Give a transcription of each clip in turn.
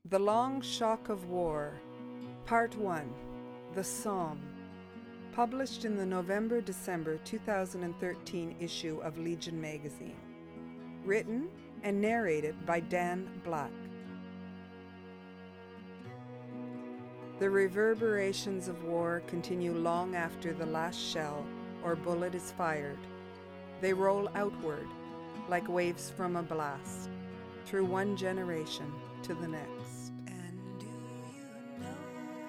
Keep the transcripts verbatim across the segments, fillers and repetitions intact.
The Long Shock of War, Part one, The Somme, published in the November-December two thousand thirteen issue of Legion magazine. Written and narrated by Dan Black. The reverberations of war continue long after the last shell or bullet is fired. They roll outward, like waves from a blast, through one generation to the next. And do you know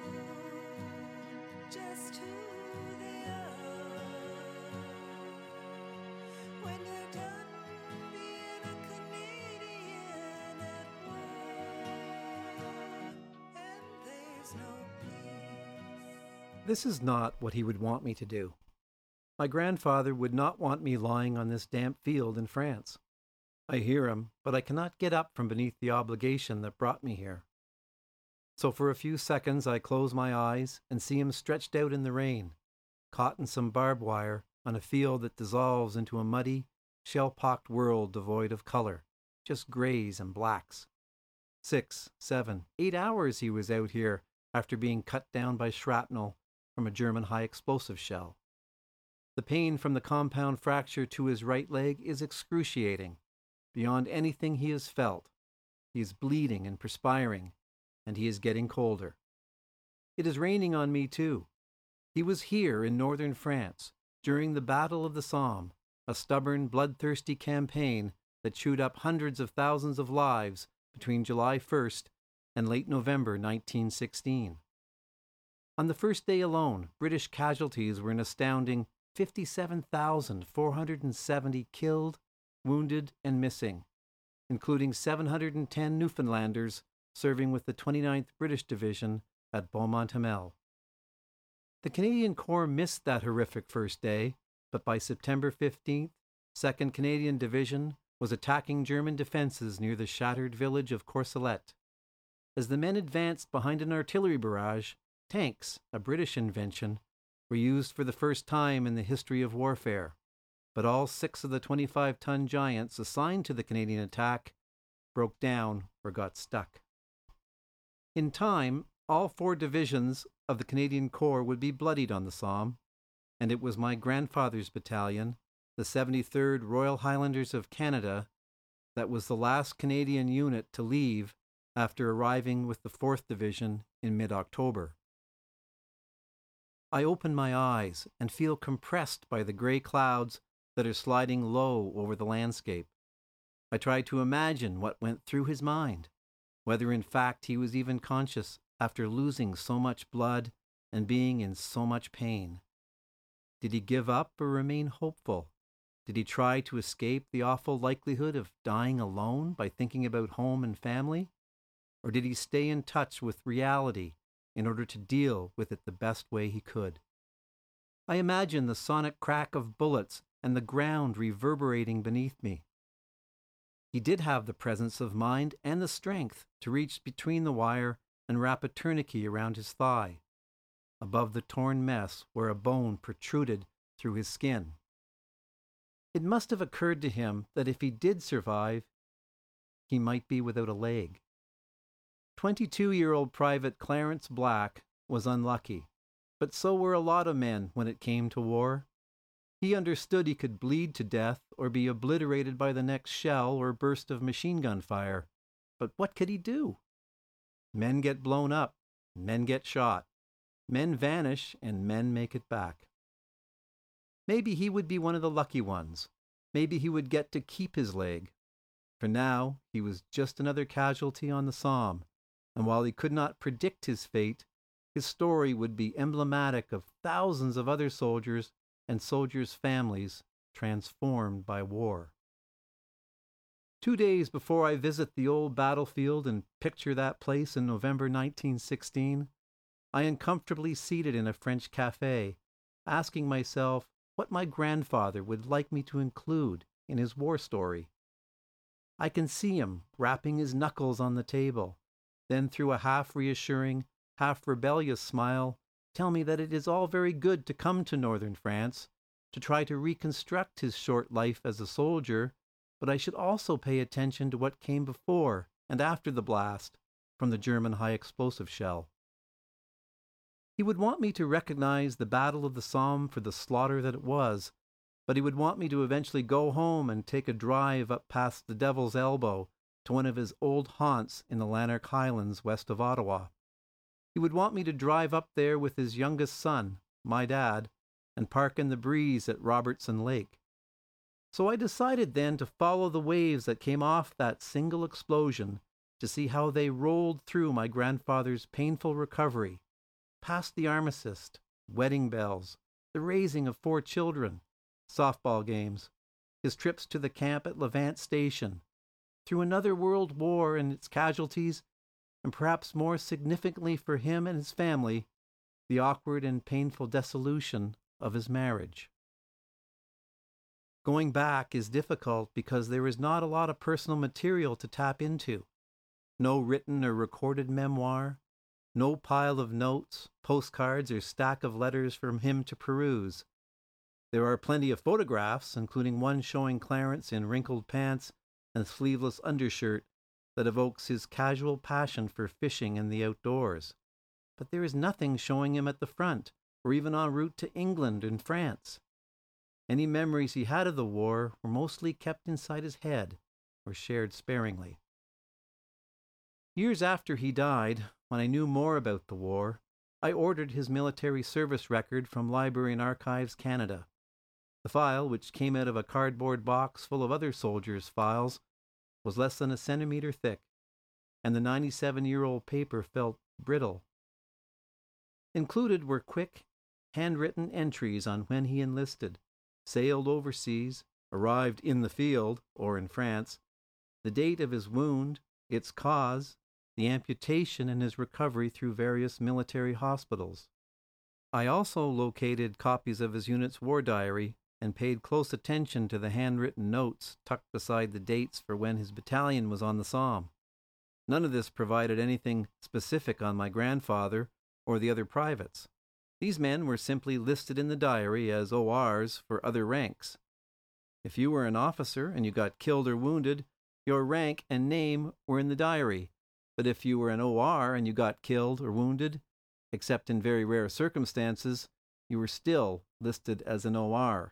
just who they are when you're done being a Canadian at war and there's no peace? This is not what he would want me to do. My grandfather would not want me lying on this damp field in France. I hear him, but I cannot get up from beneath the obligation that brought me here. So for a few seconds I close my eyes and see him stretched out in the rain, caught in some barbed wire on a field that dissolves into a muddy, shell-pocked world devoid of color, just grays and blacks. Six, seven, eight hours he was out here after being cut down by shrapnel from a German high-explosive shell. The pain from the compound fracture to his right leg is excruciating, beyond anything he has felt. He is bleeding and perspiring, and he is getting colder. It is raining on me too. He was here in northern France during the Battle of the Somme, a stubborn, bloodthirsty campaign that chewed up hundreds of thousands of lives between July first and late November nineteen sixteen. On the first day alone, British casualties were an astounding fifty-seven thousand four hundred seventy killed, wounded, and missing, including seven hundred ten Newfoundlanders serving with the twenty-ninth British Division at Beaumont-Hamel. The Canadian Corps missed that horrific first day, but by September fifteenth, second Canadian Division was attacking German defenses near the shattered village of Courcelette. As the men advanced behind an artillery barrage, tanks, a British invention, were used for the first time in the history of warfare, but all six of the twenty-five ton giants assigned to the Canadian attack broke down or got stuck. In time, all four divisions of the Canadian Corps would be bloodied on the Somme, and it was my grandfather's battalion, the seventy-third Royal Highlanders of Canada, that was the last Canadian unit to leave after arriving with the fourth Division in mid-October. I open my eyes and feel compressed by the gray clouds that are sliding low over the landscape. I try to imagine what went through his mind, whether in fact he was even conscious after losing so much blood and being in so much pain. Did he give up or remain hopeful? Did he try to escape the awful likelihood of dying alone by thinking about home and family? Or did he stay in touch with reality in order to deal with it the best way he could? I imagine the sonic crack of bullets and the ground reverberating beneath me. He did have the presence of mind and the strength to reach between the wire and wrap a tourniquet around his thigh, above the torn mess where a bone protruded through his skin. It must have occurred to him that if he did survive, he might be without a leg. Twenty-two-year-old Private Clarence Black was unlucky, but so were a lot of men when it came to war. He understood he could bleed to death or be obliterated by the next shell or burst of machine gun fire, but what could he do? Men get blown up, men get shot, men vanish, and men make it back. Maybe he would be one of the lucky ones. Maybe he would get to keep his leg. For now, he was just another casualty on the Somme, and while he could not predict his fate, his story would be emblematic of thousands of other soldiers and soldiers' families transformed by war. Two days before I visit the old battlefield and picture that place in November nineteen sixteen, I am comfortably seated in a French cafe, asking myself what my grandfather would like me to include in his war story. I can see him rapping his knuckles on the table, then through a half-reassuring, half-rebellious smile, tell me that it is all very good to come to northern France, to try to reconstruct his short life as a soldier, but I should also pay attention to what came before and after the blast, from the German high-explosive shell. He would want me to recognize the Battle of the Somme for the slaughter that it was, but he would want me to eventually go home and take a drive up past the Devil's Elbow to one of his old haunts in the Lanark Highlands west of Ottawa. He would want me to drive up there with his youngest son, my dad, and park in the breeze at Robertson Lake. So I decided then to follow the waves that came off that single explosion to see how they rolled through my grandfather's painful recovery, past the armistice, wedding bells, the raising of four children, softball games, his trips to the camp at Levant Station, through another world war and its casualties, and perhaps more significantly for him and his family, the awkward and painful dissolution of his marriage. Going back is difficult because there is not a lot of personal material to tap into. No written or recorded memoir, no pile of notes, postcards, or stack of letters from him to peruse. There are plenty of photographs, including one showing Clarence in wrinkled pants and sleeveless undershirt that evokes his casual passion for fishing and the outdoors. But there is nothing showing him at the front, or even en route to England and France. Any memories he had of the war were mostly kept inside his head, or shared sparingly. Years after he died, when I knew more about the war, I ordered his military service record from Library and Archives Canada. The file, which came out of a cardboard box full of other soldiers' files, was less than a centimeter thick, and the ninety-seven-year-old paper felt brittle. Included were quick, handwritten entries on when he enlisted, sailed overseas, arrived in the field, or in France, the date of his wound, its cause, the amputation, and his recovery through various military hospitals. I also located copies of his unit's war diary and paid close attention to the handwritten notes tucked beside the dates for when his battalion was on the Somme. None of this provided anything specific on my grandfather or the other privates. These men were simply listed in the diary as O Rs for other ranks. If you were an officer and you got killed or wounded, your rank and name were in the diary. But if you were an O R and you got killed or wounded, except in very rare circumstances, you were still listed as an O R.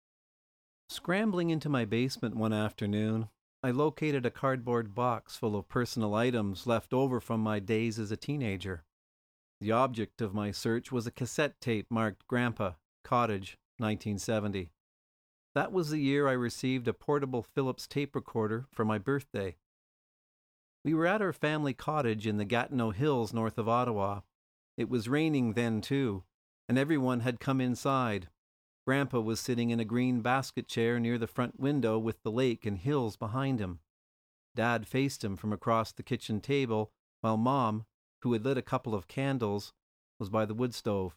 Scrambling into my basement one afternoon, I located a cardboard box full of personal items left over from my days as a teenager. The object of my search was a cassette tape marked Grandpa, Cottage, nineteen seventy. That was the year I received a portable Philips tape recorder for my birthday. We were at our family cottage in the Gatineau Hills north of Ottawa. It was raining then, too, and everyone had come inside. Grandpa was sitting in a green basket chair near the front window with the lake and hills behind him. Dad faced him from across the kitchen table, while Mom, who had lit a couple of candles, was by the wood stove.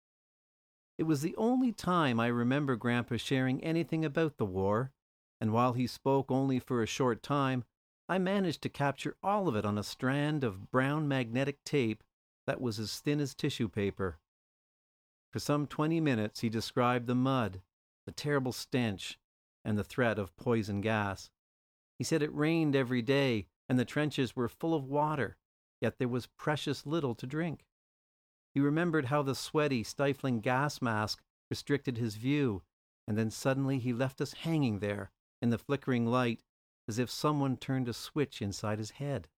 It was the only time I remember Grandpa sharing anything about the war, and while he spoke only for a short time, I managed to capture all of it on a strand of brown magnetic tape that was as thin as tissue paper. For some twenty minutes he described the mud, the terrible stench, and the threat of poison gas. He said it rained every day, and the trenches were full of water, yet there was precious little to drink. He remembered how the sweaty, stifling gas mask restricted his view, and then suddenly he left us hanging there in the flickering light as if someone turned a switch inside his head.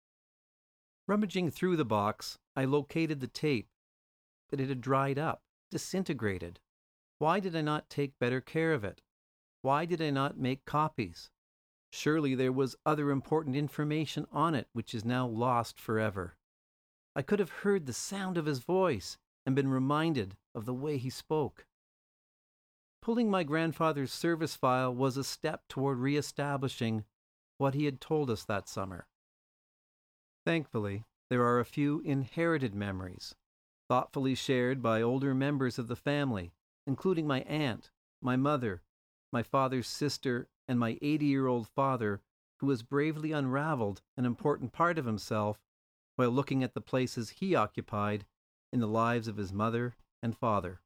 Rummaging through the box, I located the tape, but it had dried up, disintegrated. Why did I not take better care of it? Why did I not make copies? Surely there was other important information on it which is now lost forever. I could have heard the sound of his voice and been reminded of the way he spoke. Pulling my grandfather's service file was a step toward re-establishing what he had told us that summer. Thankfully, there are a few inherited memories, thoughtfully shared by older members of the family, including my aunt, my mother, my father's sister, and my eighty-year-old father, who has bravely unraveled an important part of himself while looking at the places he occupied in the lives of his mother and father.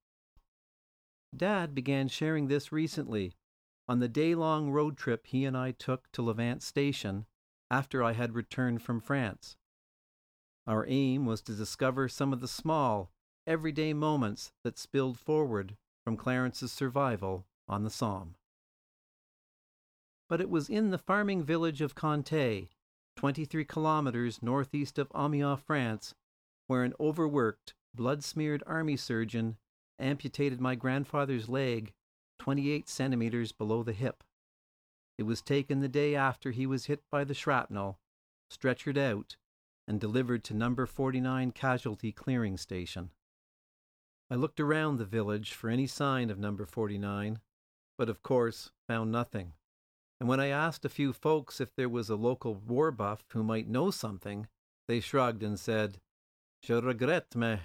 Dad began sharing this recently on the day-long road trip he and I took to Levant Station after I had returned from France. Our aim was to discover some of the small, everyday moments that spilled forward from Clarence's survival on the Somme. But it was in the farming village of Conté, twenty-three kilometers northeast of Amiens, France, where an overworked, blood-smeared army surgeon amputated my grandfather's leg twenty-eight centimeters below the hip. It was taken the day after he was hit by the shrapnel, stretchered out, and delivered to number forty-nine Casualty Clearing Station. I looked around the village for any sign of number forty-nine, but of course found nothing. And when I asked a few folks if there was a local war buff who might know something, they shrugged and said, "Je regrette, mais..."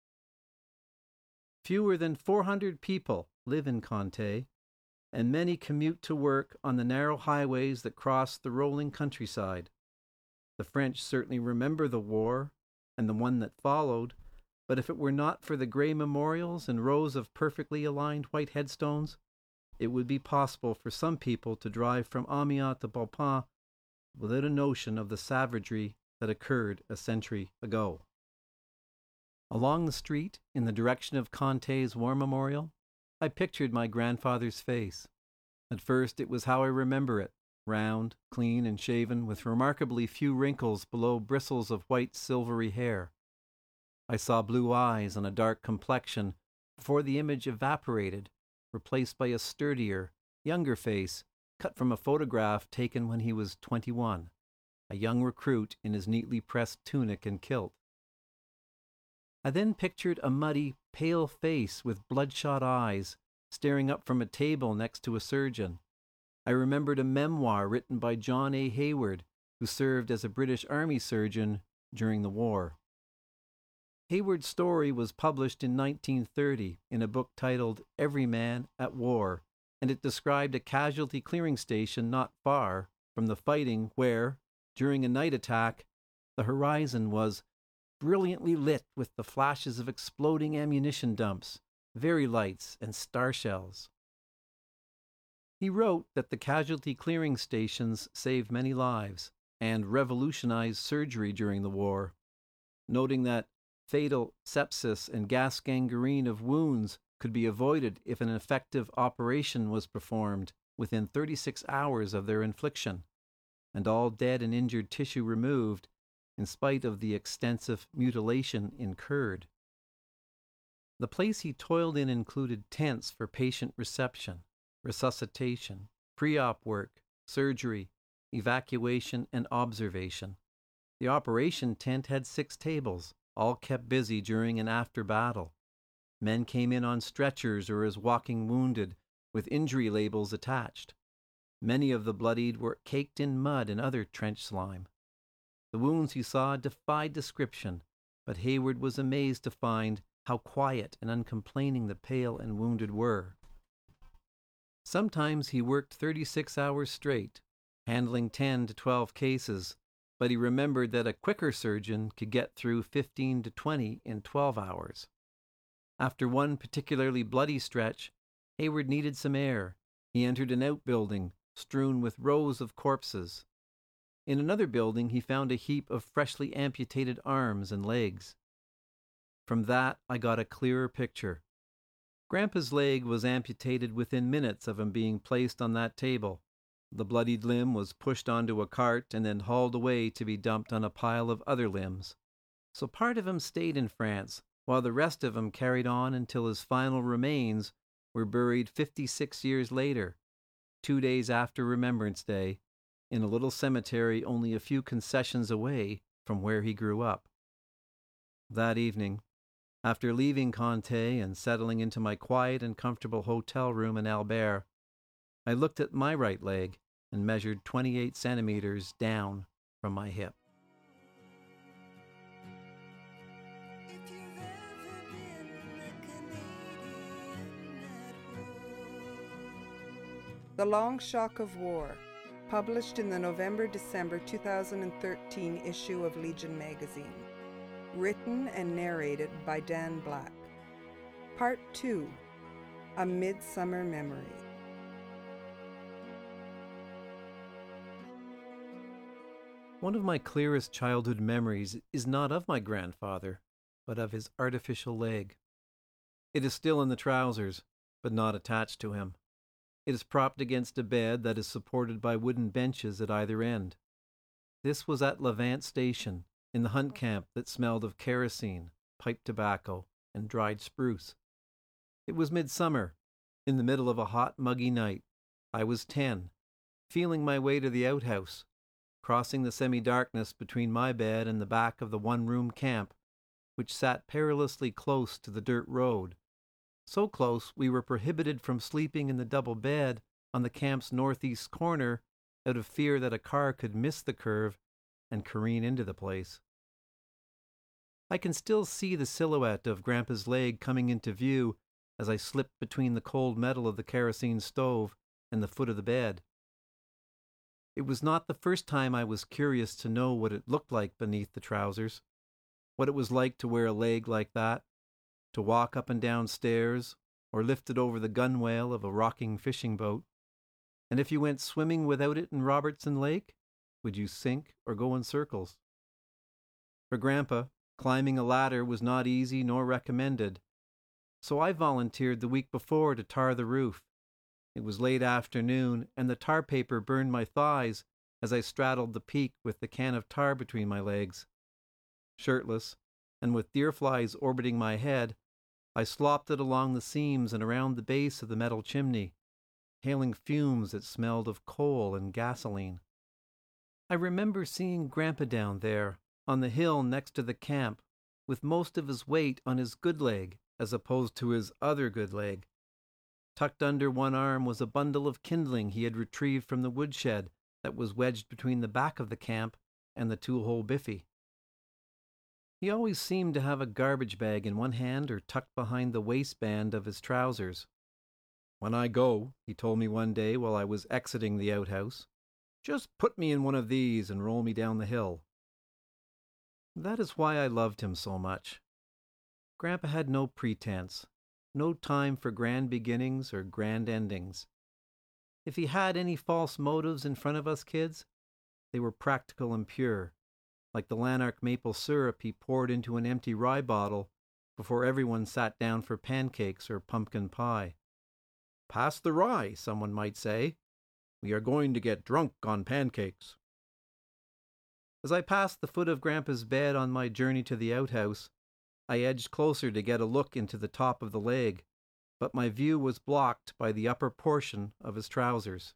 Fewer than four hundred people live in Conté, and many commute to work on the narrow highways that cross the rolling countryside. The French certainly remember the war and the one that followed, but if it were not for the grey memorials and rows of perfectly aligned white headstones, it would be possible for some people to drive from Amiens to Bapaume without a notion of the savagery that occurred a century ago. Along the street, in the direction of Conté's War Memorial, I pictured my grandfather's face. At first it was how I remember it, round, clean and shaven, with remarkably few wrinkles below bristles of white silvery hair. I saw blue eyes and a dark complexion before the image evaporated, replaced by a sturdier, younger face cut from a photograph taken when he was twenty-one, a young recruit in his neatly pressed tunic and kilt. I then pictured a muddy, pale face with bloodshot eyes, staring up from a table next to a surgeon. I remembered a memoir written by John A. Hayward, who served as a British Army surgeon during the war. Hayward's story was published in nineteen thirty in a book titled Every Man at War, and it described a casualty clearing station not far from the fighting where, during a night attack, the horizon was brilliantly lit with the flashes of exploding ammunition dumps, Very lights, and star shells. He wrote that the casualty clearing stations saved many lives and revolutionized surgery during the war, noting that fatal sepsis and gas gangrene of wounds could be avoided if an effective operation was performed within thirty-six hours of their infliction, and all dead and injured tissue removed in spite of the extensive mutilation incurred. The place he toiled in included tents for patient reception, resuscitation, pre-op work, surgery, evacuation, and observation. The operation tent had six tables, all kept busy during and after battle. Men came in on stretchers or as walking wounded, with injury labels attached. Many of the bloodied were caked in mud and other trench slime. The wounds he saw defied description, but Hayward was amazed to find how quiet and uncomplaining the pale and wounded were. Sometimes he worked thirty-six hours straight, handling ten to twelve cases, but he remembered that a quicker surgeon could get through fifteen to twenty in twelve hours. After one particularly bloody stretch, Hayward needed some air. He entered an outbuilding strewn with rows of corpses. In another building, he found a heap of freshly amputated arms and legs. From that, I got a clearer picture. Grandpa's leg was amputated within minutes of him being placed on that table. The bloodied limb was pushed onto a cart and then hauled away to be dumped on a pile of other limbs. So part of him stayed in France, while the rest of him carried on until his final remains were buried fifty-six years later, two days after Remembrance Day, in a little cemetery only a few concessions away from where he grew up. That evening, after leaving Conté and settling into my quiet and comfortable hotel room in Albert, I looked at my right leg and measured twenty-eight centimeters down from my hip. If you've ever been a Canadian at war. The Long Shock of War, published in the November-December two thousand thirteen issue of Legion magazine. Written and narrated by Dan Black. Part two, A Midsummer Memory. One of my clearest childhood memories is not of my grandfather, but of his artificial leg. It is still in the trousers, but not attached to him. It is propped against a bed that is supported by wooden benches at either end. This was at Levant Station, in the hunt camp that smelled of kerosene, pipe tobacco, and dried spruce. It was midsummer, in the middle of a hot, muggy night. I was ten, feeling my way to the outhouse, crossing the semi-darkness between my bed and the back of the one-room camp, which sat perilously close to the dirt road, so close we were prohibited from sleeping in the double bed on the camp's northeast corner out of fear that a car could miss the curve and careen into the place. I can still see the silhouette of Grandpa's leg coming into view as I slipped between the cold metal of the kerosene stove and the foot of the bed. It was not the first time I was curious to know what it looked like beneath the trousers, what it was like to wear a leg like that, to walk up and down stairs, or lift it over the gunwale of a rocking fishing boat. And if you went swimming without it in Robertson Lake, would you sink or go in circles? For Grandpa, climbing a ladder was not easy nor recommended, so I volunteered the week before to tar the roof. It was late afternoon, and the tar paper burned my thighs as I straddled the peak with the can of tar between my legs. Shirtless, and with deer flies orbiting my head, I slopped it along the seams and around the base of the metal chimney, hailing fumes that smelled of coal and gasoline. I remember seeing Grandpa down there, on the hill next to the camp, with most of his weight on his good leg as opposed to his other good leg. Tucked under one arm was a bundle of kindling he had retrieved from the woodshed that was wedged between the back of the camp and the two-hole biffy. He always seemed to have a garbage bag in one hand or tucked behind the waistband of his trousers. "When I go," he told me one day while I was exiting the outhouse, "just put me in one of these and roll me down the hill." That is why I loved him so much. Grandpa had no pretense, no time for grand beginnings or grand endings. If he had any false motives in front of us kids, they were practical and pure, like the Lanark maple syrup he poured into an empty rye bottle before everyone sat down for pancakes or pumpkin pie. "Pass the rye," someone might say. "We are going to get drunk on pancakes." As I passed the foot of Grandpa's bed on my journey to the outhouse, I edged closer to get a look into the top of the leg, but my view was blocked by the upper portion of his trousers.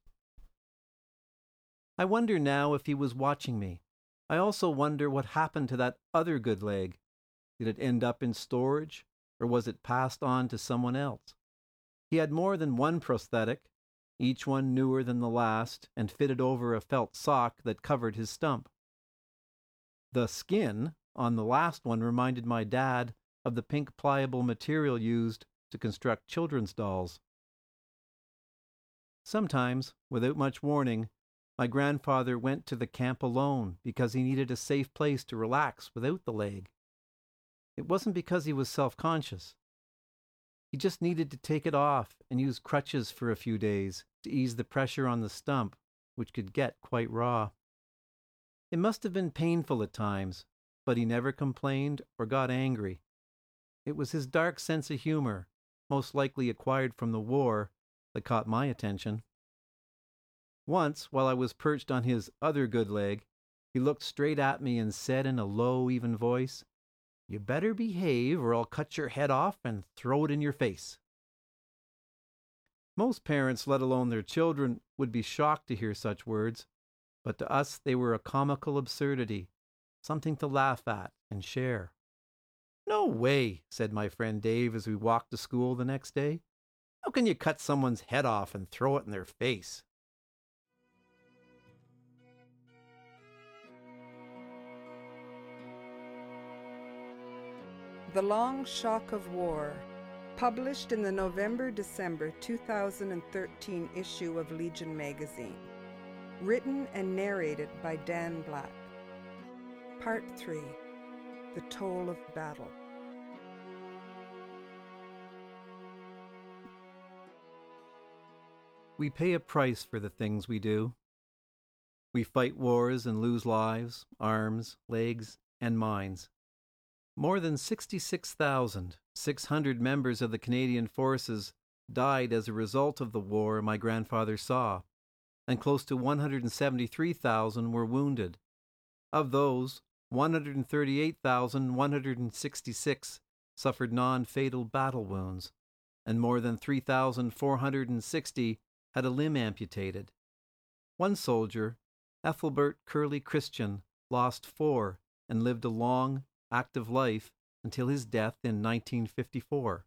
I wonder now if he was watching me. I also wonder what happened to that other good leg. Did it end up in storage, or was it passed on to someone else? He had more than one prosthetic, each one newer than the last, and fitted over a felt sock that covered his stump. The skin on the last one reminded my dad of the pink pliable material used to construct children's dolls. Sometimes, without much warning, my grandfather went to the camp alone because he needed a safe place to relax without the leg. It wasn't because he was self-conscious. He just needed to take it off and use crutches for a few days to ease the pressure on the stump, which could get quite raw. It must have been painful at times, but he never complained or got angry. It was his dark sense of humor, most likely acquired from the war, that caught my attention. Once, while I was perched on his other good leg, he looked straight at me and said in a low, even voice, "You better behave or I'll cut your head off and throw it in your face." Most parents, let alone their children, would be shocked to hear such words, but to us they were a comical absurdity, something to laugh at and share. "No way," said my friend Dave as we walked to school the next day. "How can you cut someone's head off and throw it in their face?" The Long Shock of War, published in the November-December two thousand thirteen issue of Legion magazine. Written and narrated by Dan Black. Part three. The Toll of Battle. We pay a price for the things we do. We fight wars and lose lives, arms, legs, and minds. More than sixty-six thousand six hundred members of the Canadian Forces died as a result of the war my grandfather saw, and close to one hundred seventy-three thousand were wounded. Of those, one hundred thirty-eight thousand one hundred sixty-six suffered non-fatal battle wounds, and more than three thousand four hundred sixty had a limb amputated. One soldier, Ethelbert Curley Christian, lost four and lived a long, active life until his death in nineteen fifty-four.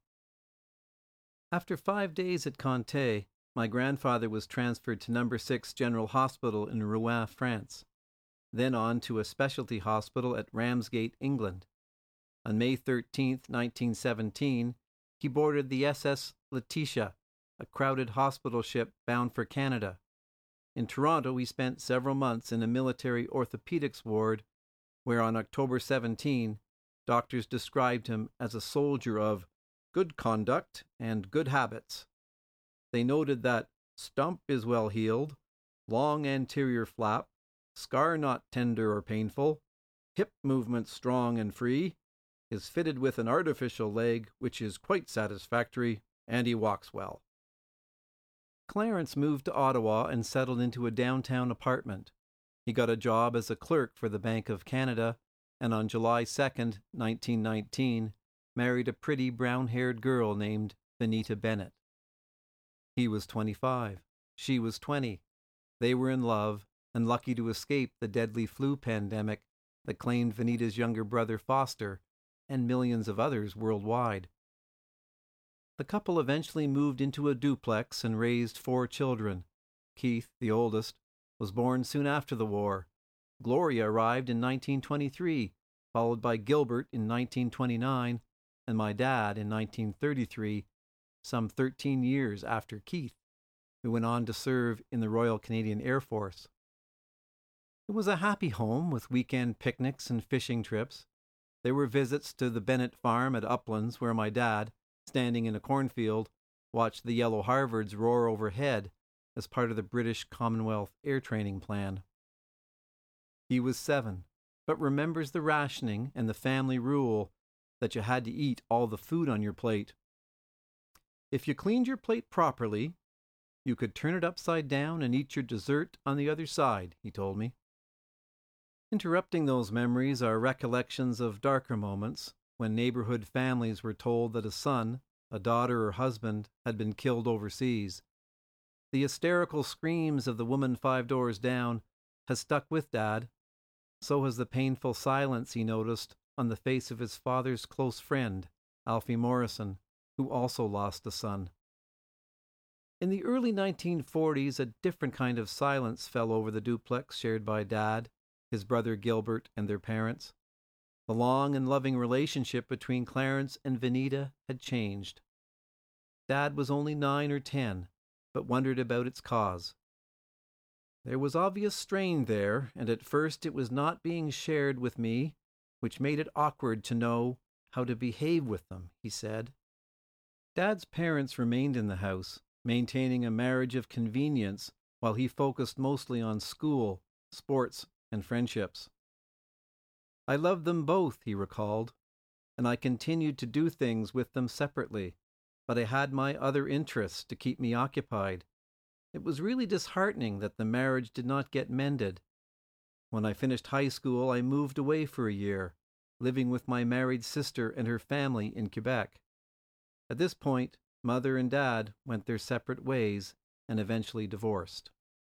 After five days at Conté, my grandfather was transferred to Number six General Hospital in Rouen, France, then on to a specialty hospital at Ramsgate, England. On May thirteenth, nineteen seventeen, he boarded the S S Letitia, a crowded hospital ship bound for Canada. In Toronto, he spent several months in a military orthopedics ward, where on October seventeenth, doctors described him as a soldier of good conduct and good habits. They noted that stump is well healed, long anterior flap, scar not tender or painful, hip movement strong and free, is fitted with an artificial leg which is quite satisfactory, and he walks well. Clarence moved to Ottawa and settled into a downtown apartment. He got a job as a clerk for the Bank of Canada, and on July second, nineteen nineteen, married a pretty brown-haired girl named Venita Bennett. He was twenty-five. She was twenty. They were in love and lucky to escape the deadly flu pandemic that claimed Venita's younger brother Foster and millions of others worldwide. The couple eventually moved into a duplex and raised four children. Keith, the oldest, was born soon after the war. Gloria arrived in nineteen twenty-three, followed by Gilbert in nineteen twenty-nine, and my dad in nineteen thirty-three, some thirteen years after Keith, who went on to serve in the Royal Canadian Air Force. It was a happy home with weekend picnics and fishing trips. There were visits to the Bennett farm at Uplands, where my dad, standing in a cornfield, watched the yellow Harvards roar overhead as part of the British Commonwealth Air Training Plan. He was seven, but remembers the rationing and the family rule that you had to eat all the food on your plate. If you cleaned your plate properly, you could turn it upside down and eat your dessert on the other side, he told me. Interrupting those memories are recollections of darker moments, when neighborhood families were told that a son, a daughter or husband had been killed overseas. The hysterical screams of the woman five doors down has stuck with Dad. So has the painful silence he noticed on the face of his father's close friend, Alfie Morrison, who also lost a son. In the early nineteen forties, a different kind of silence fell over the duplex shared by Dad, his brother Gilbert, and their parents. The long and loving relationship between Clarence and Venita had changed. Dad was only nine or ten, but wondered about its cause. There was obvious strain there, and at first it was not being shared with me, which made it awkward to know how to behave with them, he said. Dad's parents remained in the house, maintaining a marriage of convenience while he focused mostly on school, sports, and friendships. I loved them both, he recalled, and I continued to do things with them separately, but I had my other interests to keep me occupied. It was really disheartening that the marriage did not get mended. When I finished high school, I moved away for a year, living with my married sister and her family in Quebec. At this point, Mother and Dad went their separate ways and eventually divorced.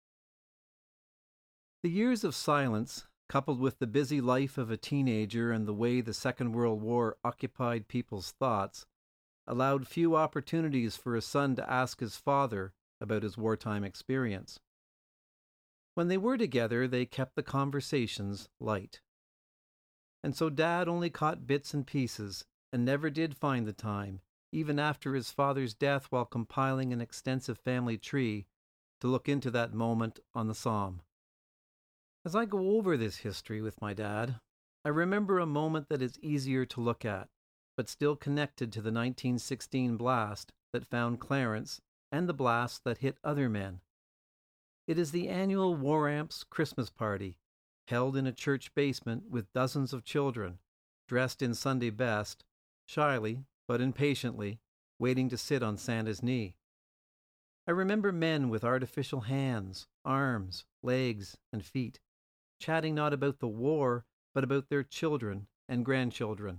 The years of silence, coupled with the busy life of a teenager and the way the Second World War occupied people's thoughts, allowed few opportunities for a son to ask his father about his wartime experience. When they were together, they kept the conversations light. And so Dad only caught bits and pieces and never did find the time, even after his father's death while compiling an extensive family tree, to look into that moment on the Somme. As I go over this history with my dad, I remember a moment that is easier to look at, but still connected to the nineteen sixteen blast that found Clarence and the blast that hit other men. It is the annual War Amps Christmas party, held in a church basement with dozens of children, dressed in Sunday best, shyly but impatiently, waiting to sit on Santa's knee. I remember men with artificial hands, arms, legs, and feet, chatting not about the war, but about their children and grandchildren.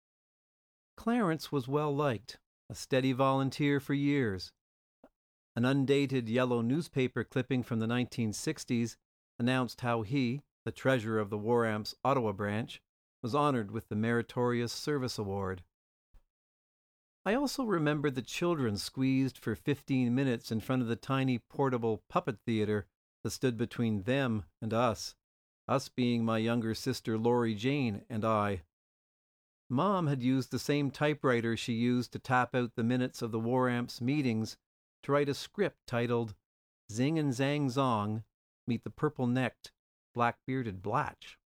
Clarence was well liked, a steady volunteer for years. An undated yellow newspaper clipping from the nineteen sixties announced how he, the treasurer of the War Amps Ottawa branch, was honored with the Meritorious Service Award. I also remember the children squeezed for fifteen minutes in front of the tiny portable puppet theater that stood between them and us, us being my younger sister Laurie Jane and I. Mom had used the same typewriter she used to tap out the minutes of the War Amps meetings to write a script titled Zing and Zang Zong Meet the Purple-Necked, Black-Bearded Blatch.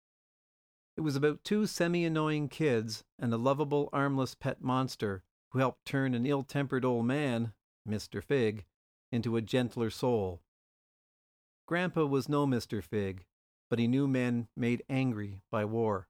It was about two semi-annoying kids and a lovable, armless pet monster who helped turn an ill-tempered old man, Mister Fig, into a gentler soul. Grandpa was no Mister Fig, but he knew men made angry by war.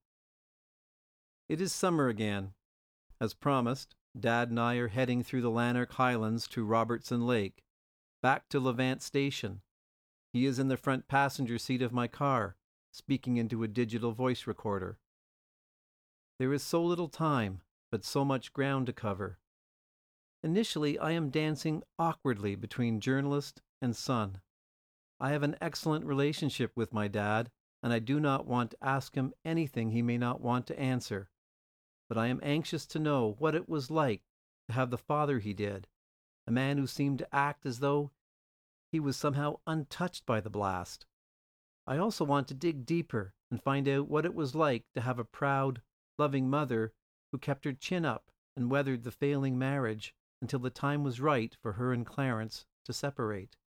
It is summer again. As promised, Dad and I are heading through the Lanark Highlands to Robertson Lake, back to Levant Station. He is in the front passenger seat of my car, speaking into a digital voice recorder. There is so little time, but so much ground to cover. Initially, I am dancing awkwardly between journalist and son. I have an excellent relationship with my dad, and I do not want to ask him anything he may not want to answer. But I am anxious to know what it was like to have the father he did, a man who seemed to act as though he was somehow untouched by the blast. I also want to dig deeper and find out what it was like to have a proud, loving mother who kept her chin up and weathered the failing marriage until the time was right for her and Clarence to separate.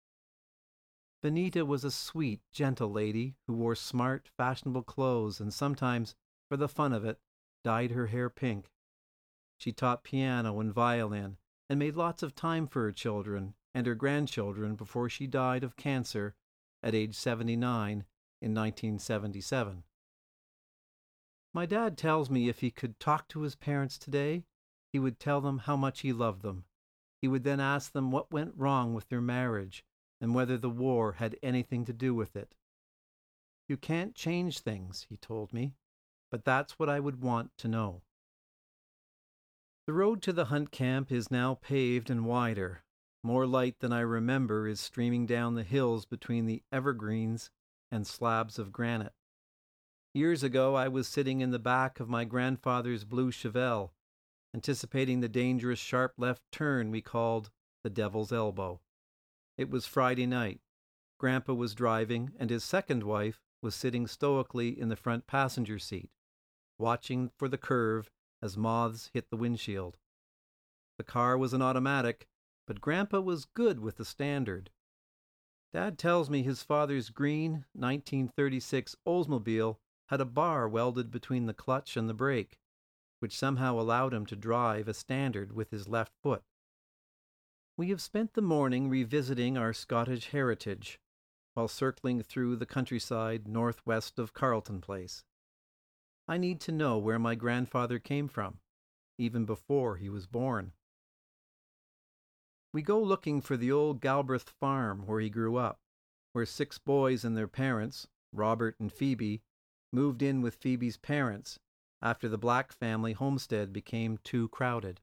Benita was a sweet, gentle lady who wore smart, fashionable clothes and sometimes, for the fun of it, dyed her hair pink. She taught piano and violin and made lots of time for her children and her grandchildren before she died of cancer at age seventy-nine in nineteen seventy-seven. My dad tells me if he could talk to his parents today, he would tell them how much he loved them. He would then ask them what went wrong with their marriage and whether the war had anything to do with it. You can't change things, he told me, but that's what I would want to know. The road to the hunt camp is now paved and wider. More light than I remember is streaming down the hills between the evergreens and slabs of granite. Years ago, I was sitting in the back of my grandfather's blue Chevelle, anticipating the dangerous sharp left turn we called the Devil's Elbow. It was Friday night. Grandpa was driving, and his second wife was sitting stoically in the front passenger seat, watching for the curve as moths hit the windshield. The car was an automatic, but Grandpa was good with the standard. Dad tells me his father's green nineteen thirty-six Oldsmobile had a bar welded between the clutch and the brake, which somehow allowed him to drive a standard with his left foot. We have spent the morning revisiting our Scottish heritage, while circling through the countryside northwest of Carleton Place. I need to know where my grandfather came from, even before he was born. We go looking for the old Galbraith farm where he grew up, where six boys and their parents, Robert and Phoebe, moved in with Phoebe's parents after the Black family homestead became too crowded.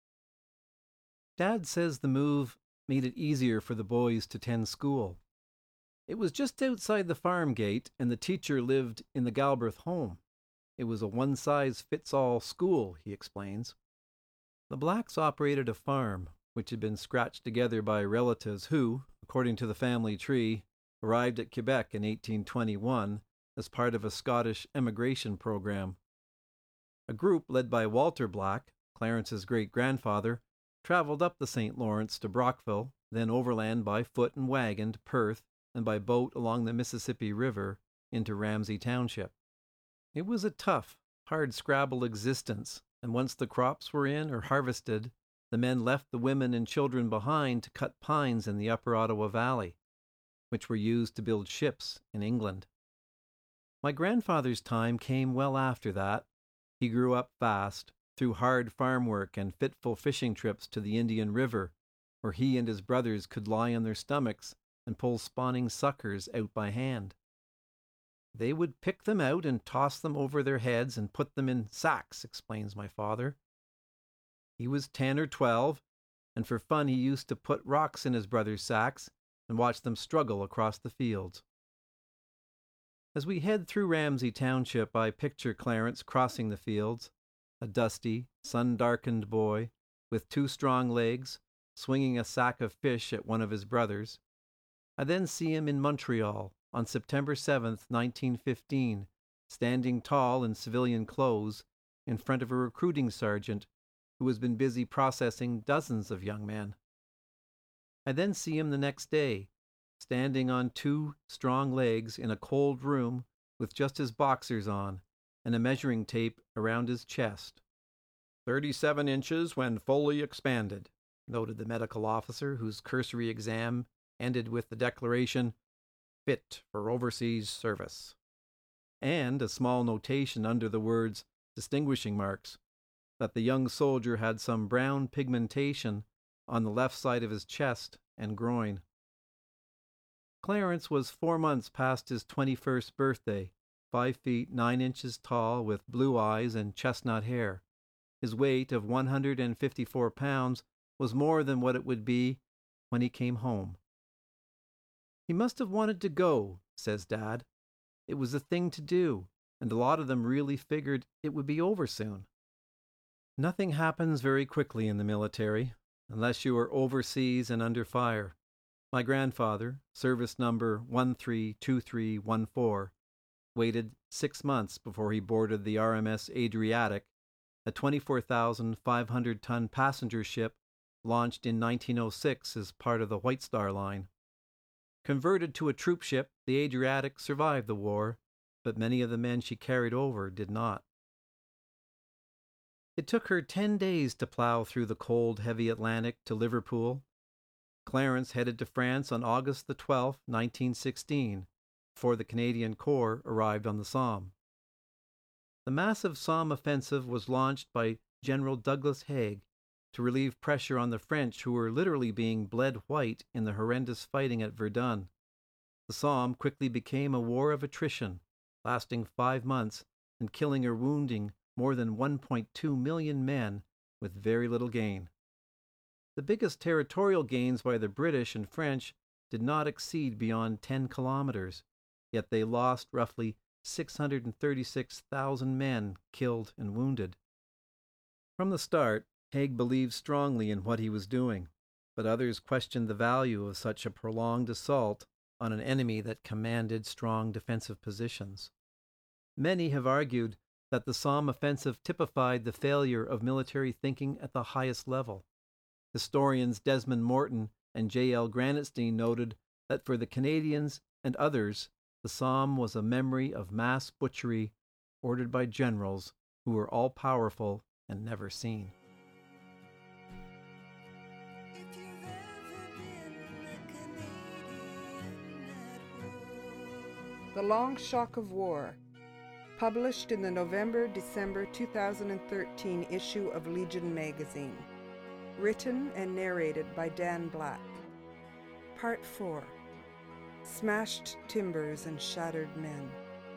Dad says the move made it easier for the boys to attend school. It was just outside the farm gate, and the teacher lived in the Galbraith home. It was a one-size-fits-all school, he explains. The Blacks operated a farm, which had been scratched together by relatives who, according to the family tree, arrived at Quebec in eighteen twenty-one as part of a Scottish emigration program. A group led by Walter Black, Clarence's great-grandfather, traveled up the Saint Lawrence to Brockville, then overland by foot and wagon to Perth, and by boat along the Mississippi River into Ramsey Township. It was a tough, hard-scrabble existence, and once the crops were in or harvested, the men left the women and children behind to cut pines in the upper Ottawa Valley. which were used to build ships in England. My grandfather's time came well after that. He grew up fast, through hard farm work and fitful fishing trips to the Indian River, where he and his brothers could lie on their stomachs and pull spawning suckers out by hand. They would pick them out and toss them over their heads and put them in sacks, explains my father. He was ten or twelve, and for fun he used to put rocks in his brothers' sacks and watch them struggle across the fields. As we head through Ramsey Township, I picture Clarence crossing the fields, a dusty, sun-darkened boy with two strong legs, swinging a sack of fish at one of his brothers. I then see him in Montreal on September seventh, nineteen fifteen, standing tall in civilian clothes in front of a recruiting sergeant who has been busy processing dozens of young men. I then see him the next day, standing on two strong legs in a cold room with just his boxers on and a measuring tape around his chest. Thirty-seven inches when fully expanded, noted the medical officer, whose cursory exam ended with the declaration, fit for overseas service, and a small notation under the words distinguishing marks that the young soldier had some brown pigmentation on the left side of his chest and groin. Clarence was four months past his twenty-first birthday, five feet nine inches tall with blue eyes and chestnut hair. His weight of one hundred fifty-four pounds was more than what it would be when he came home. He must have wanted to go, says Dad. It was the thing to do, and a lot of them really figured it would be over soon. Nothing happens very quickly in the military, unless you are overseas and under fire. My grandfather, service number one three two three one four, waited six months before he boarded the R M S Adriatic, a twenty-four thousand five hundred ton passenger ship launched in nineteen oh six as part of the White Star Line. Converted to a troop ship, the Adriatic survived the war, but many of the men she carried over did not. It took her ten days to plow through the cold, heavy Atlantic to Liverpool. Clarence headed to France on August the twelfth, nineteen sixteen, before the Canadian Corps arrived on the Somme. The massive Somme offensive was launched by General Douglas Haig to relieve pressure on the French, who were literally being bled white in the horrendous fighting at Verdun. The Somme quickly became a war of attrition, lasting five months and killing or wounding more than one point two million men with very little gain. The biggest territorial gains by the British and French did not exceed beyond ten kilometers, yet they lost roughly six hundred thirty-six thousand men killed and wounded. From the start, Haig believed strongly in what he was doing, but others questioned the value of such a prolonged assault on an enemy that commanded strong defensive positions. Many have argued that the Somme offensive typified the failure of military thinking at the highest level. Historians Desmond Morton and J L Granatstein noted that for the Canadians and others, the Somme was a memory of mass butchery ordered by generals who were all-powerful and never seen. If you've ever been a Canadian at war. The Long Shock of War, published in the November-December two thousand thirteen issue of Legion magazine. Written and narrated by Dan Black. Part four. Smashed Timbers and Shattered Men.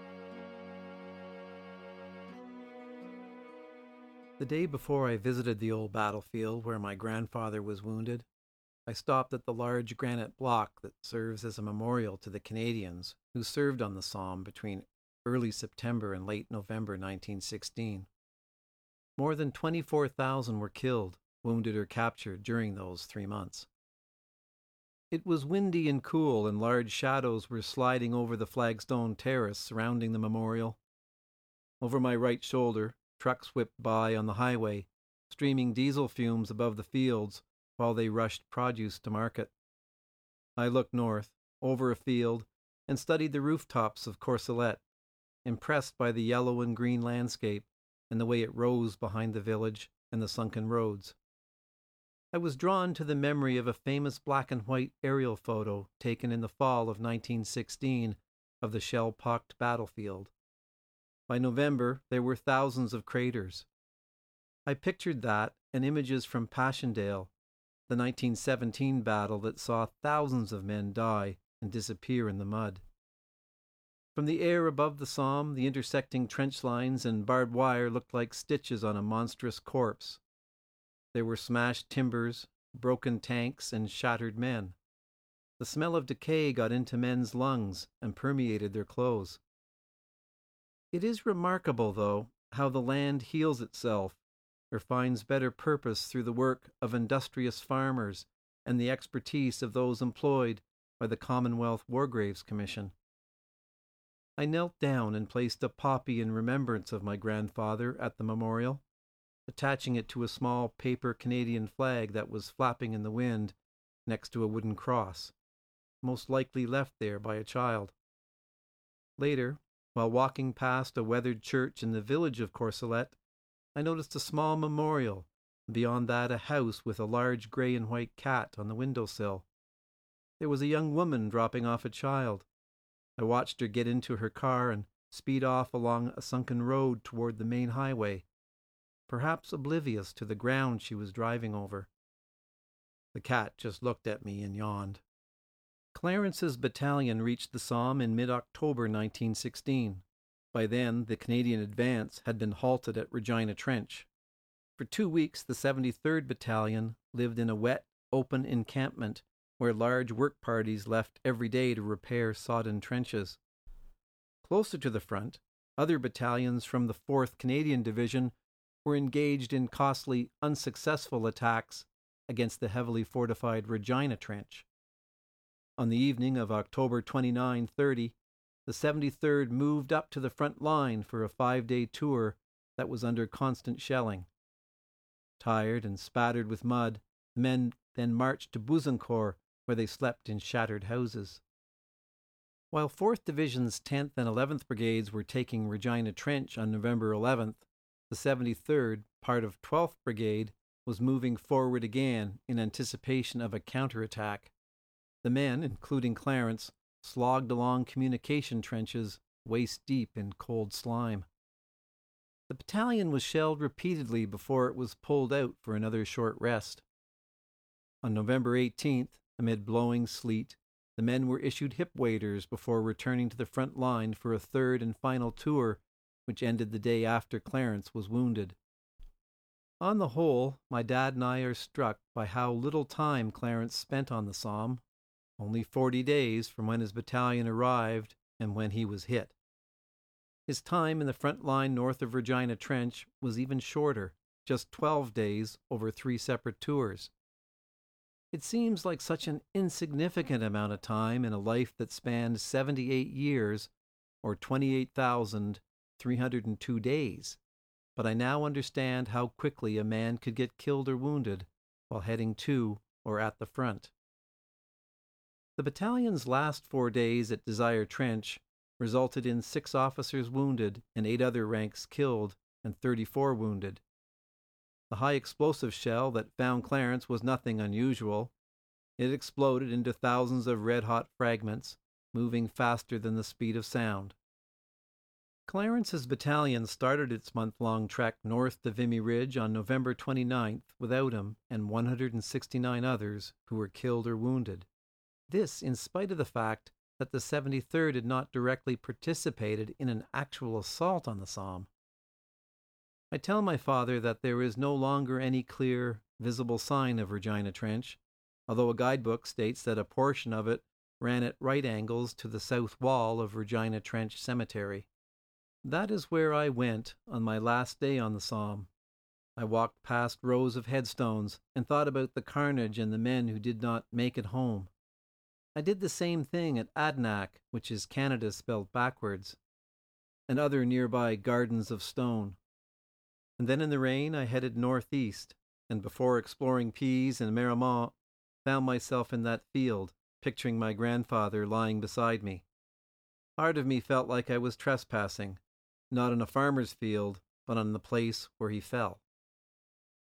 The day before I visited the old battlefield where my grandfather was wounded, I stopped at the large granite block that serves as a memorial to the Canadians who served on the Somme between early September and late November nineteen sixteen. More than twenty-four thousand were killed, wounded or captured during those three months. It was windy and cool, and large shadows were sliding over the flagstone terrace surrounding the memorial. Over my right shoulder, trucks whipped by on the highway, streaming diesel fumes above the fields while they rushed produce to market. I looked north, over a field, and studied the rooftops of Courcelette, impressed by the yellow and green landscape and the way it rose behind the village and the sunken roads. I was drawn to the memory of a famous black and white aerial photo taken in the fall of nineteen sixteen of the shell-pocked battlefield. By November, there were thousands of craters. I pictured that and images from Passchendaele, the nineteen seventeen battle that saw thousands of men die and disappear in the mud. From the air above the Somme, the intersecting trench lines and barbed wire looked like stitches on a monstrous corpse. There were smashed timbers, broken tanks, and shattered men. The smell of decay got into men's lungs and permeated their clothes. It is remarkable, though, how the land heals itself or finds better purpose through the work of industrious farmers and the expertise of those employed by the Commonwealth War Graves Commission. I knelt down and placed a poppy in remembrance of my grandfather at the memorial, attaching it to a small paper Canadian flag that was flapping in the wind next to a wooden cross, most likely left there by a child. Later, while walking past a weathered church in the village of Courcelette, I noticed a small memorial, and beyond that a house with a large grey and white cat on the windowsill. There was a young woman dropping off a child. I watched her get into her car and speed off along a sunken road toward the main highway, perhaps oblivious to the ground she was driving over. The cat just looked at me and yawned. Clarence's battalion reached the Somme in mid-October nineteen sixteen. By then, the Canadian advance had been halted at Regina Trench. For two weeks, the seventy-third Battalion lived in a wet, open encampment where large work parties left every day to repair sodden trenches. Closer to the front, other battalions from the fourth Canadian Division were engaged in costly, unsuccessful attacks against the heavily fortified Regina Trench. On the evening of October twenty-ninth thirty, the seventy-third moved up to the front line for a five-day tour that was under constant shelling. Tired and spattered with mud, the men then marched to Bouzencourt, where they slept in shattered houses. While fourth Division's tenth and eleventh Brigades were taking Regina Trench on November eleventh, the seventy-third, part of twelfth Brigade, was moving forward again in anticipation of a counterattack. The men, including Clarence, slogged along communication trenches waist-deep in cold slime. The battalion was shelled repeatedly before it was pulled out for another short rest. On November eighteenth, amid blowing sleet, the men were issued hip waders before returning to the front line for a third and final tour, which ended the day after Clarence was wounded. On the whole, my dad and I are struck by how little time Clarence spent on the Somme, only forty days from when his battalion arrived and when he was hit. His time in the front line north of Regina Trench was even shorter, just twelve days over three separate tours. It seems like such an insignificant amount of time in a life that spanned seventy-eight years, or twenty-eight thousand three hundred two days, but I now understand how quickly a man could get killed or wounded while heading to or at the front. The battalion's last four days at Desire Trench resulted in six officers wounded and eight other ranks killed and thirty-four wounded. The high explosive shell that found Clarence was nothing unusual. It exploded into thousands of red-hot fragments, moving faster than the speed of sound. Clarence's battalion started its month-long trek north to Vimy Ridge on November twenty-ninth without him and one hundred sixty-nine others who were killed or wounded. This in spite of the fact that the seventy-third had not directly participated in an actual assault on the Somme. I tell my father that there is no longer any clear, visible sign of Regina Trench, although a guidebook states that a portion of it ran at right angles to the south wall of Regina Trench Cemetery. That is where I went on my last day on the Somme. I walked past rows of headstones and thought about the carnage and the men who did not make it home. I did the same thing at Adnac, which is Canada spelled backwards, and other nearby gardens of stone. And then in the rain I headed northeast, and before exploring Pise and Maremont, found myself in that field, picturing my grandfather lying beside me. Part of me felt like I was trespassing, not in a farmer's field, but on the place where he fell.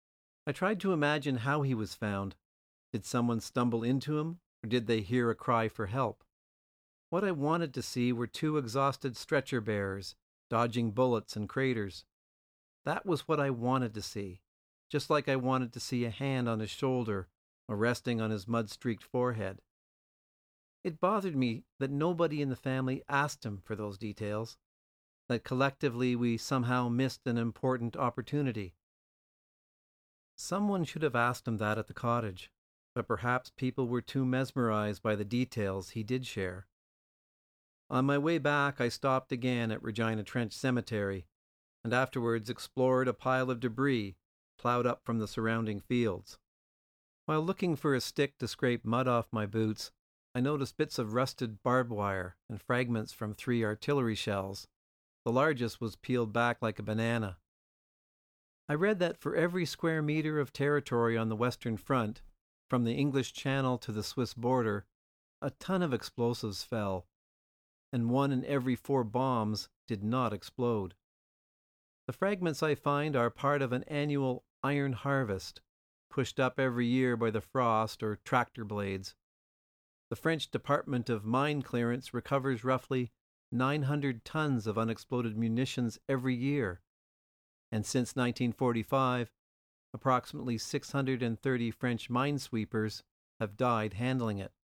I tried to imagine how he was found. Did someone stumble into him, or did they hear a cry for help? What I wanted to see were two exhausted stretcher bearers, dodging bullets and craters. That was what I wanted to see, just like I wanted to see a hand on his shoulder or resting on his mud-streaked forehead. It bothered me that nobody in the family asked him for those details, that collectively we somehow missed an important opportunity. Someone should have asked him that at the cottage, but perhaps people were too mesmerized by the details he did share. On my way back, I stopped again at Regina Trench Cemetery, and afterwards explored a pile of debris plowed up from the surrounding fields. While looking for a stick to scrape mud off my boots, I noticed bits of rusted barbed wire and fragments from three artillery shells. The largest was peeled back like a banana. I read that for every square meter of territory on the Western Front, from the English Channel to the Swiss border, a ton of explosives fell, and one in every four bombs did not explode. The fragments I find are part of an annual iron harvest, pushed up every year by the frost or tractor blades. The French Department of Mine Clearance recovers roughly nine hundred tons of unexploded munitions every year, and since nineteen forty-five, approximately six hundred thirty French minesweepers have died handling it.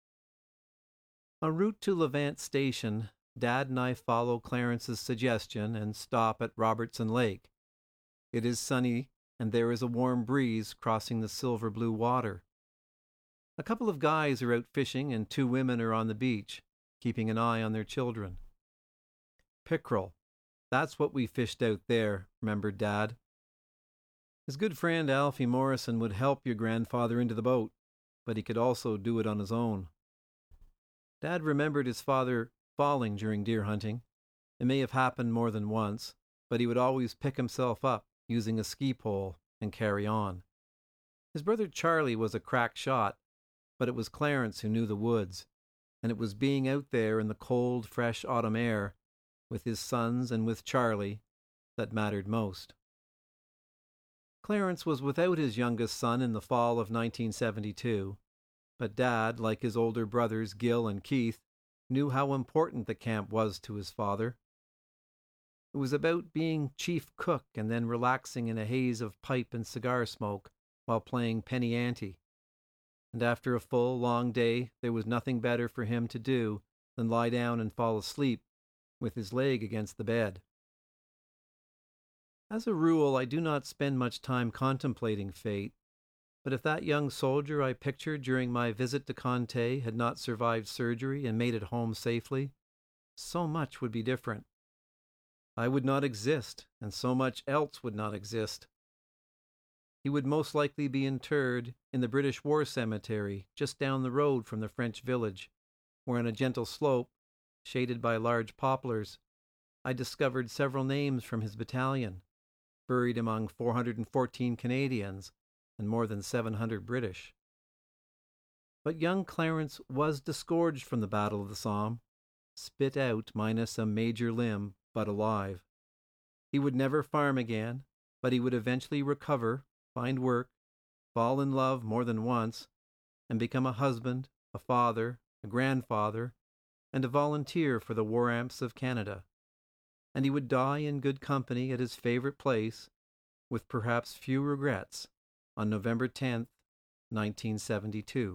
En route to Levant Station, Dad and I follow Clarence's suggestion and stop at Robertson Lake. It is sunny, and there is a warm breeze crossing the silver-blue water. A couple of guys are out fishing, and two women are on the beach, keeping an eye on their children. Pickerel. That's what we fished out there, remembered Dad. His good friend Alfie Morrison would help your grandfather into the boat, but he could also do it on his own. Dad remembered his father falling during deer hunting. It may have happened more than once, but he would always pick himself up using a ski pole and carry on. His brother Charlie was a crack shot, but it was Clarence who knew the woods, and it was being out there in the cold, fresh autumn air, with his sons and with Charlie, that mattered most. Clarence was without his youngest son in the fall of nineteen seventy-two, but Dad, like his older brothers Gil and Keith, knew how important the camp was to his father. It was about being chief cook and then relaxing in a haze of pipe and cigar smoke while playing penny ante. And after a full, long day, there was nothing better for him to do than lie down and fall asleep with his leg against the bed. As a rule, I do not spend much time contemplating fate, but if that young soldier I pictured during my visit to Conte had not survived surgery and made it home safely, so much would be different. I would not exist, and so much else would not exist. He would most likely be interred in the British War Cemetery just down the road from the French village, where on a gentle slope, shaded by large poplars, I discovered several names from his battalion, buried among four hundred fourteen Canadians and more than seven hundred British. But young Clarence was disgorged from the Battle of the Somme, spit out minus a major limb, but alive. He would never farm again, but he would eventually recover, find work, fall in love more than once, and become a husband, a father, a grandfather, and a volunteer for the War Amps of Canada. And he would die in good company at his favorite place, with perhaps few regrets, on November tenth, nineteen seventy-two.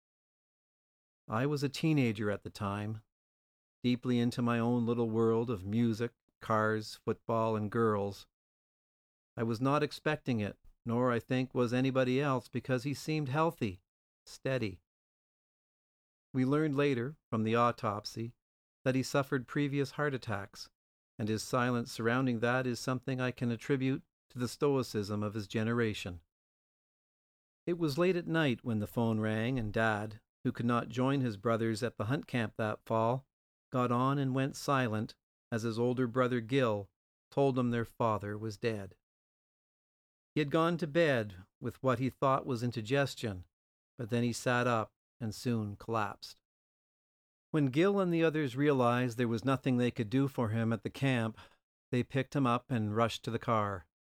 I was a teenager at the time, deeply into my own little world of music, cars, football, and girls. I was not expecting it, nor, I think, was anybody else, because he seemed healthy, steady. We learned later, from the autopsy, that he suffered previous heart attacks, and his silence surrounding that is something I can attribute to the stoicism of his generation. It was late at night when the phone rang, and Dad, who could not join his brothers at the hunt camp that fall, got on and went silent as his older brother Gil told them their father was dead. He had gone to bed with what he thought was indigestion, but then he sat up and soon collapsed. When Gil and the others realized there was nothing they could do for him at the camp, they picked him up and rushed to the car.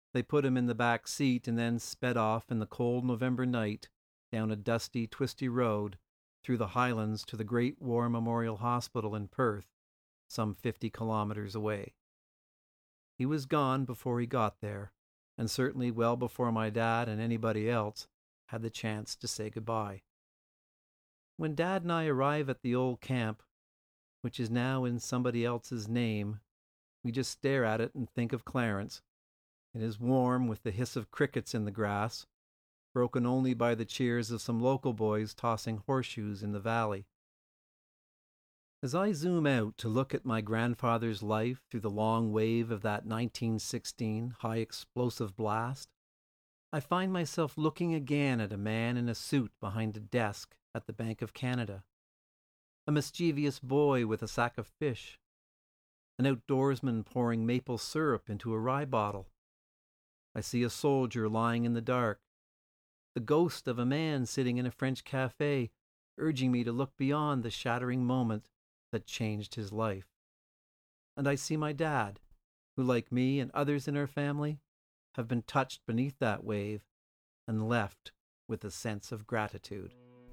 They put him in the back seat and then sped off in the cold November night down a dusty, twisty road through the Highlands to the Great War Memorial Hospital in Perth, some fifty kilometers away. He was gone before he got there, and certainly well before my dad and anybody else had the chance to say goodbye. When Dad and I arrive at the old camp, which is now in somebody else's name, we just stare at it and think of Clarence. It is warm with the hiss of crickets in the grass, broken only by the cheers of some local boys tossing horseshoes in the valley. As I zoom out to look at my grandfather's life through the long wave of that nineteen sixteen high-explosive blast, I find myself looking again at a man in a suit behind a desk at the Bank of Canada, a mischievous boy with a sack of fish, an outdoorsman pouring maple syrup into a rye bottle. I see a soldier lying in the dark, the ghost of a man sitting in a French cafe, urging me to look beyond the shattering moment that changed his life. And I see my dad, who, like me and others in our family, have been touched beneath that wave and left with a sense of gratitude.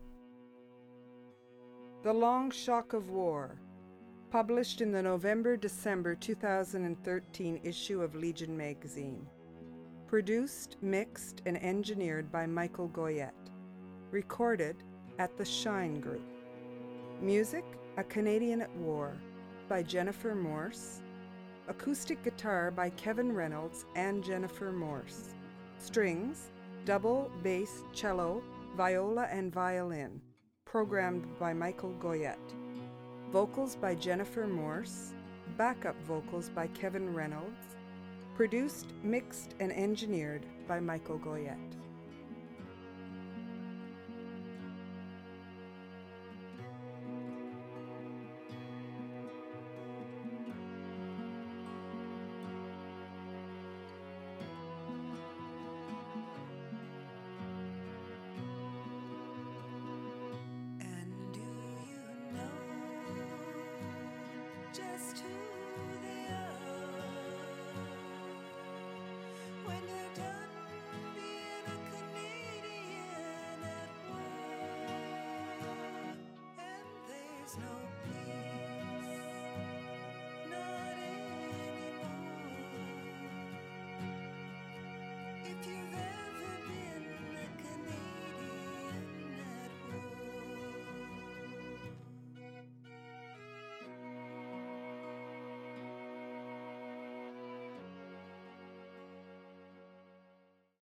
The Long Shock of War, published in the November-December two thousand thirteen issue of Legion magazine. Produced, mixed, and engineered by Michael Goyette. Recorded at the Shine Group. Music, A Canadian at War, by Jennifer Morse. Acoustic guitar by Kevin Reynolds and Jennifer Morse. Strings, double, bass, cello, viola, and violin. Programmed by Michael Goyette. Vocals by Jennifer Morse. Backup vocals by Kevin Reynolds. Produced, mixed, and engineered by Michael Goyette.